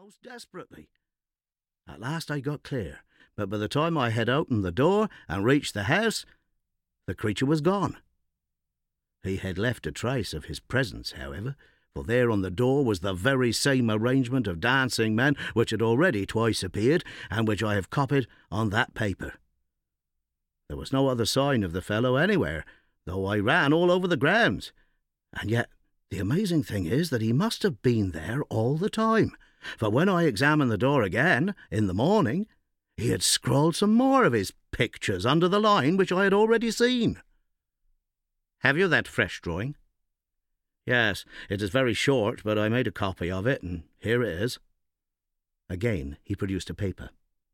most desperately. At last I got clear, but by the time I had opened the door and reached the house, the creature was gone. He had left a trace of his presence, however, for there on the door was the very same arrangement of dancing men which had already twice appeared, and which I have copied on that paper. There was no other sign of the fellow anywhere, though I ran all over the grounds, and yet the amazing thing is that he must have been there all the time, for when I examined the door again in the morning, he had scrawled some more of his pictures under the line which I had already seen. Have you that fresh drawing? Yes, it is very short, but I made a copy of it, and here it is. Again he produced a paper.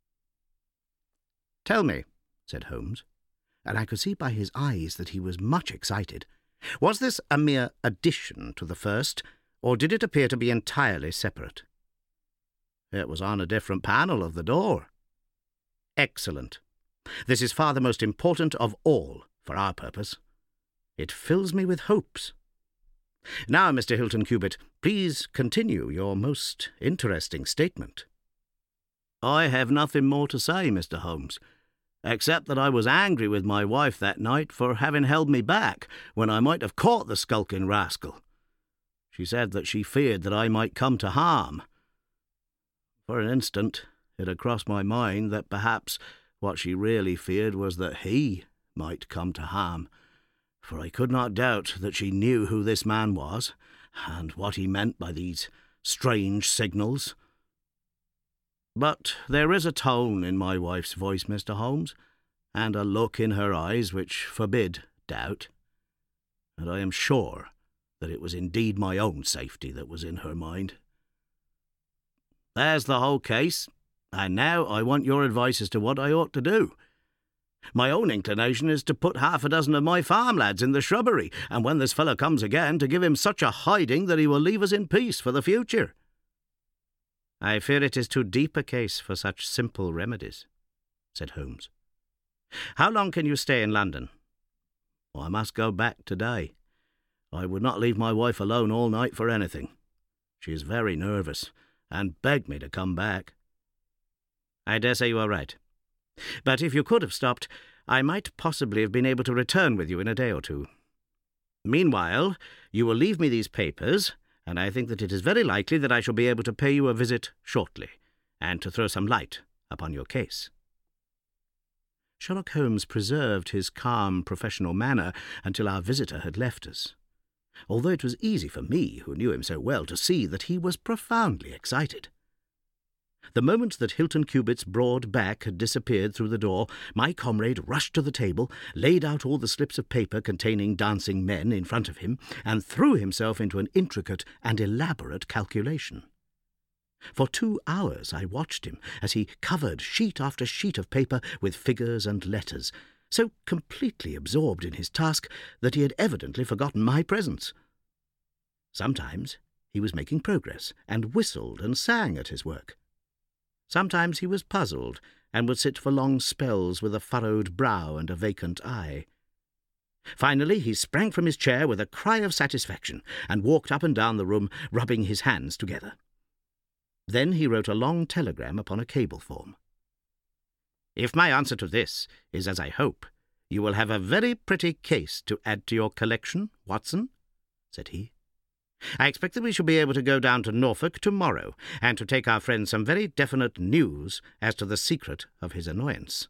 Tell me, said Holmes, and I could see by his eyes that he was much excited, was this a mere addition to the first, or did it appear to be entirely separate? It was on a different panel of the door. Excellent. This is far the most important of all for our purpose. It fills me with hopes. Now, Mr. Hilton Cubitt, please continue your most interesting statement. I have nothing more to say, Mr. Holmes, except that I was angry with my wife that night for having held me back when I might have caught the skulking rascal. She said that she feared that I might come to harm. For an instant it had crossed my mind that perhaps what she really feared was that he might come to harm, for I could not doubt that she knew who this man was, and what he meant by these strange signals. But there is a tone in my wife's voice, Mr. Holmes, and a look in her eyes which forbid doubt, and I am sure that it was indeed my own safety that was in her mind. There's the whole case, and now I want your advice as to what I ought to do. My own inclination is to put half a dozen of my farm lads in the shrubbery, and when this fellow comes again, to give him such a hiding that he will leave us in peace for the future. I fear it is too deep a case for such simple remedies, said Holmes. How long can you stay in London? I must go back today. I would not leave my wife alone all night for anything. She is very nervous, and begged me to come back. I dare say you are right. But if you could have stopped, I might possibly have been able to return with you in a day or two. Meanwhile, you will leave me these papers, and I think that it is very likely that I shall be able to pay you a visit shortly, and to throw some light upon your case. Sherlock Holmes preserved his calm professional manner until our visitor had left us, although it was easy for me, who knew him so well, to see that he was profoundly excited. The moment that Hilton Cubitt's broad back had disappeared through the door, my comrade rushed to the table, laid out all the slips of paper containing dancing men in front of him, and threw himself into an intricate and elaborate calculation. For 2 hours I watched him as he covered sheet after sheet of paper with figures and letters, so completely absorbed in his task that he had evidently forgotten my presence. Sometimes he was making progress, and whistled and sang at his work. Sometimes he was puzzled, and would sit for long spells with a furrowed brow and a vacant eye. Finally he sprang from his chair with a cry of satisfaction, and walked up and down the room, rubbing his hands together. Then he wrote a long telegram upon a cable form. If my answer to this is as I hope, you will have a very pretty case to add to your collection, Watson, said he. I expect that we shall be able to go down to Norfolk tomorrow, and to take our friend some very definite news as to the secret of his annoyance.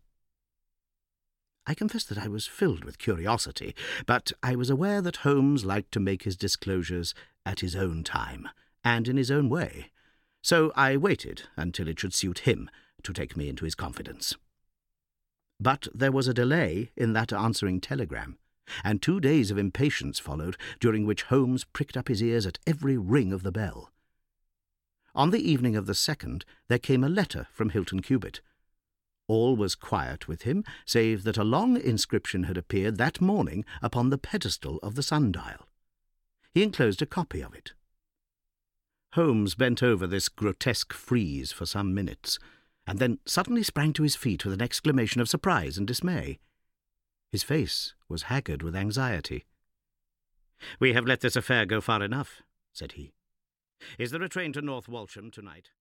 I confess that I was filled with curiosity, but I was aware that Holmes liked to make his disclosures at his own time, and in his own way, so I waited until it should suit him to take me into his confidence. But there was a delay in that answering telegram, and 2 days of impatience followed, during which Holmes pricked up his ears at every ring of the bell. On the evening of the 2nd there came a letter from Hilton Cubitt. All was quiet with him, save that a long inscription had appeared that morning upon the pedestal of the sundial. He enclosed a copy of it. Holmes bent over this grotesque frieze for some minutes, and then suddenly sprang to his feet with an exclamation of surprise and dismay. His face was haggard with anxiety. "We have let this affair go far enough," said he. "Is there a train to North Walsham tonight?"